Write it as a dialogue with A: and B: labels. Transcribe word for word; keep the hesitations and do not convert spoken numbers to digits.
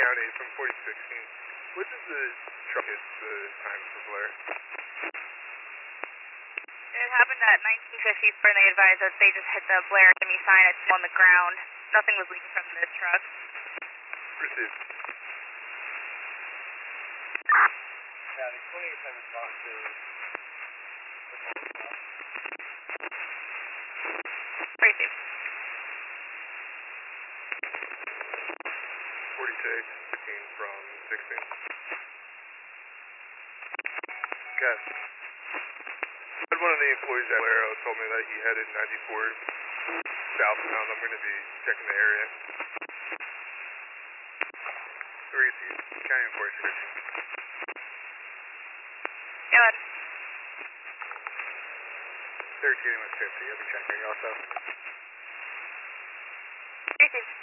A: County from forty sixteen. What does the truck hit the time for Blair?
B: It happened at nineteen fifty, and they advised that they just hit the Blair enemy sign. It's on the ground. Nothing was leaving from the truck.
A: Received.
C: County twenty-eight ten response to
B: Received.
A: forty-six fifteen from sixteen. Okay. But one of the employees at Valero told me that he headed ninety-four southbound. I'm going to be checking the area. Received. County enforcer.
B: Go ahead.
A: thirteen was fifty. I'll be checking also.
B: Received.